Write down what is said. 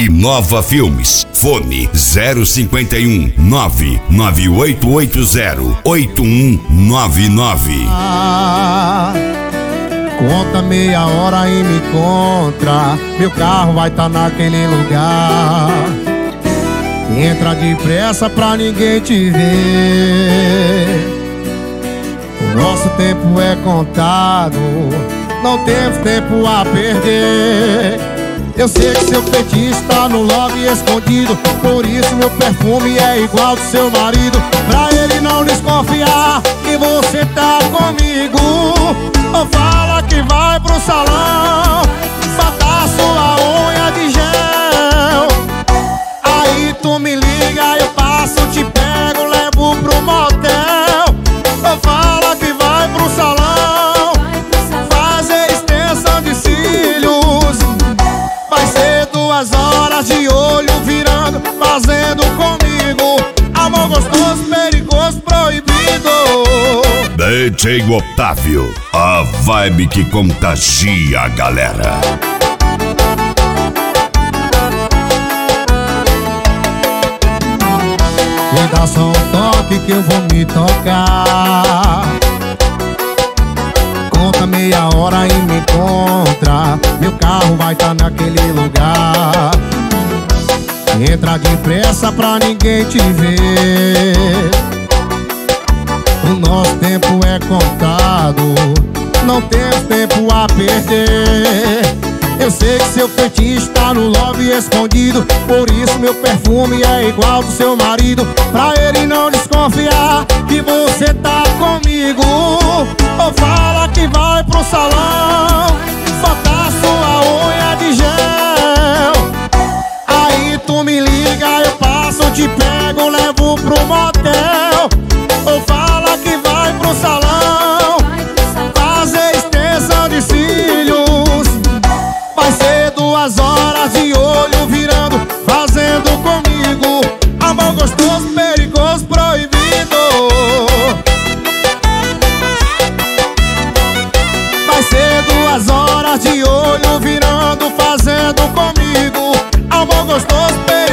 Inova Filmes. Fone 051 99880 8199. Conta meia hora e me encontra. Meu carro vai tá naquele lugar. Entra depressa pra ninguém te ver. O nosso tempo é contado, não temos tempo a perder. Eu sei que seu feitiço tá no lobby escondido, por isso meu perfume é igual do seu marido. Pra ele não desconfiar que você tá comigo, ou fala que vai pro salão botar sua unha de gel. Aí tu me liga, eu passo, te pego, levo pro motel. Ou fala que vai pro salão fazer extensão de cílios. Vai ser 2 horas de olho virando, fazendo comigo amor gostoso, perigoso, proibido. DJ Otávio, a vibe que contagia a galera. Me dá só um toque que eu vou me tocar. Conta meia hora e me encontra. Meu carro vai tá naquele lugar. Entra depressa pra ninguém te ver. O nosso tempo é contado, não temos tempo a perder. Eu sei que seu feitiço tá no lobby escondido, por isso meu perfume é igual do seu marido. Pra ele não desconfiar que você tá comigo, ou fala que vai pro salão botar sua unha de gel. Aí tu me liga, eu passo, te pego, levo pro motel. Ou fala que vai pro salão fazer extensão de cílios. Vai ser 2 horas de olho virando, fazendo comigo amor gostoso, perigoso, proibido. Vai ser 2 horas de olho virando, fazendo comigo amor gostoso, perigoso.